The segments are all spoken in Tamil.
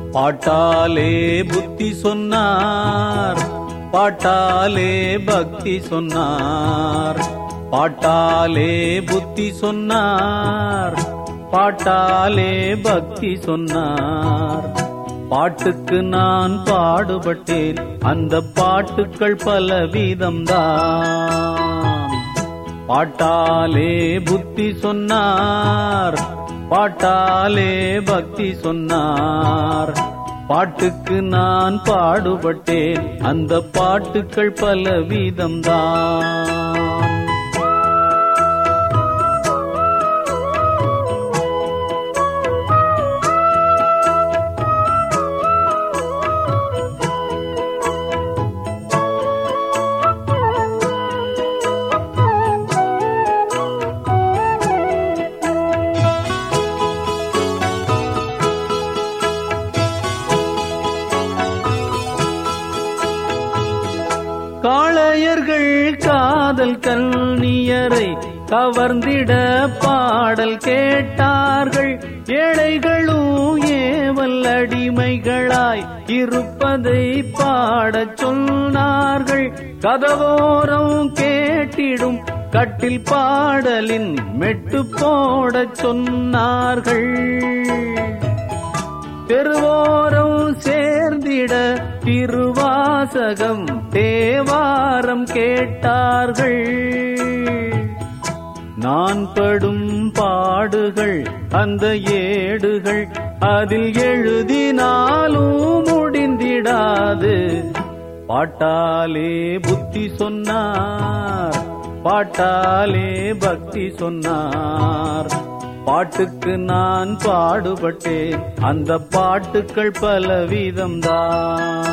பாட்டாலே புத்தி சொன்னார், பாட்டாலே பக்தி சொன்னார். பாட்டாலே புத்தி சொன்னார், பாட்டாலே பக்தி சொன்னார். பாட்டுக்கு நான் பாடுபட்டேன், அந்த பாட்டுக்கள் பலவிதம்தான். பாட்டாலே புத்தி சொன்னார், பாட்டாலே பக்தி சொன்னார். பாட்டுக்கு நான் பாடுபட்டேன், அந்த பாட்டுக்கள் பலவிதம்தான். காளையர்கள் காதல் கன்னியரை கவர்ந்திட பாடல் கேட்டார்கள். ஏழைகளும் ஏவல் அடிமைகளாய் இருப்பதை பாடச் சொன்னார்கள். கதவோரம் கேட்டிடும் கட்டில் பாடலின் மெட்டு போடச் சொன்னார்கள். தெருவோரம் சேர்ந்திட திருவாசகம் தேவாரம் கேட்டார்கள். நான் படும் பாடுகள் அந்த ஏடுகள் அதில் எழுதினாலும் முடிந்திடாது. பாட்டாலே புத்தி சொன்னார், பாட்டாலே பக்தி சொன்னார். பாட்டுக்கு நான் பாடுபட்டேன், அந்த பாட்டுக்கள் பலவிதம்தான்.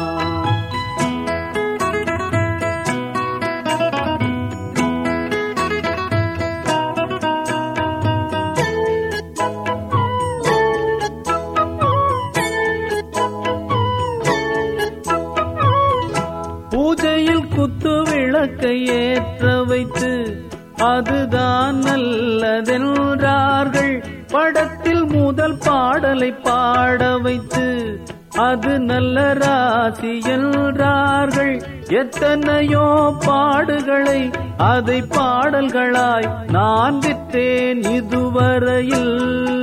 பூஜையில் குத்து விளக்கை ஏற்ற வைத்து அதுதான் நல்லதென்றார்கள். படத்தில் முதல் பாடலை பாட வைத்து அது நல்ல ராசி என்றார்கள். எத்தனையோ பாடுகளை அதை பாடல்களாய் நான் விற்றேன் இதுவரையில்.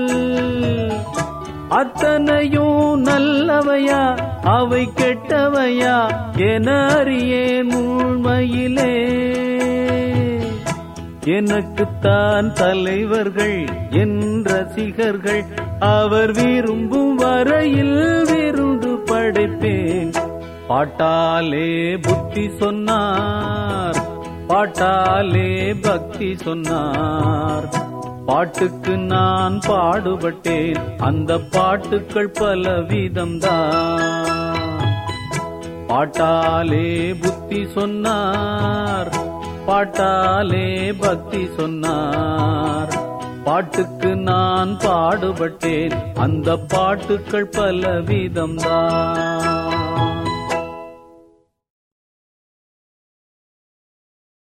அத்தனையும் நல்லவையா அவை கெட்டவையா என அறியேன் உண்மையிலே. எனக்குத்தான் தலைவர்கள் என் ரசிகர்கள், அவர் விரும்பும் வரையில் விருந்து படைப்பேன். பாட்டாலே புத்தி சொன்னார், பாட்டாலே பக்தி சொன்னார். பாட்டுக்கு நான் பாடுபட்டேன், அந்த பாட்டுக்கள் பலவிதம்தான். பாட்டாலே புத்தி சொன்னார், பாட்டாலே பக்தி சொன்னார். பாட்டுக்கு நான் பாடுபட்டேன், அந்த பாட்டுக்கள் பலவிதம்தான்.